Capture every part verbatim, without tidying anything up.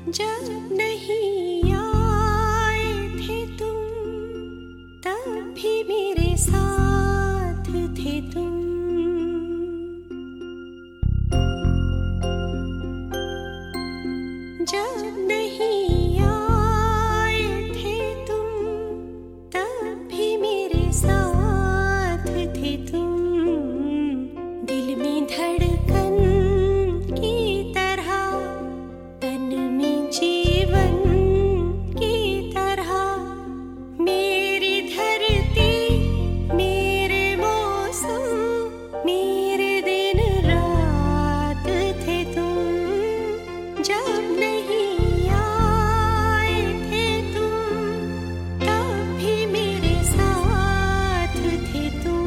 जब नहीं आए थे तुम, तब भी मेरे साथ थे तुम। जब नहीं आए थे तुम, तब भी मेरे साथ थे तुम। दिल में धड़कन की तरह, तन में जीवन की तरह, मेरी धरती, मेरे मौसम, मेरे दिन रात थे तुम। जब नहीं आए थे तुम, तब भी मेरे साथ थे तुम।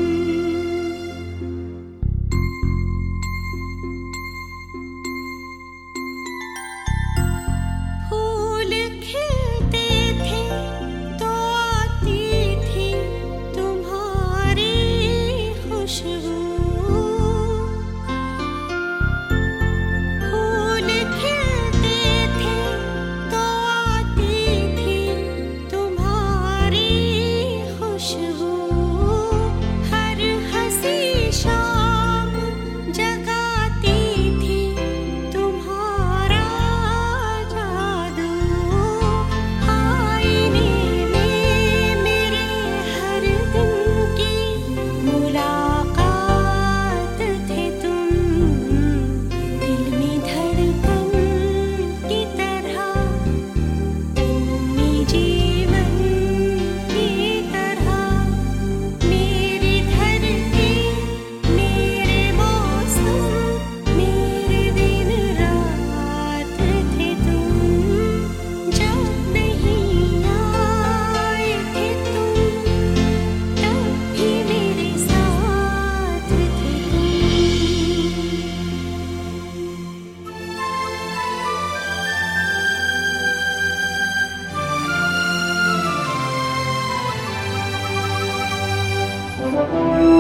फूल खिलते थे तो आती थी तुम्हारी खुशबू। फूल खिलते थे तो आती थी तुम्हारी खुशबू। हर हंसी शाम जगाती थी तुम्हारा जादू। आईने में मेरे हर दिन की मुलाकात थे तुम। दिल में धड़कन की तरह, तन में जीवन की तरह, मेरी धरती, मेरे मौसम, मेरे दिन रात थे तुम। जब नहीं आए थे तुम, तब भी मेरे साथ थे तुम।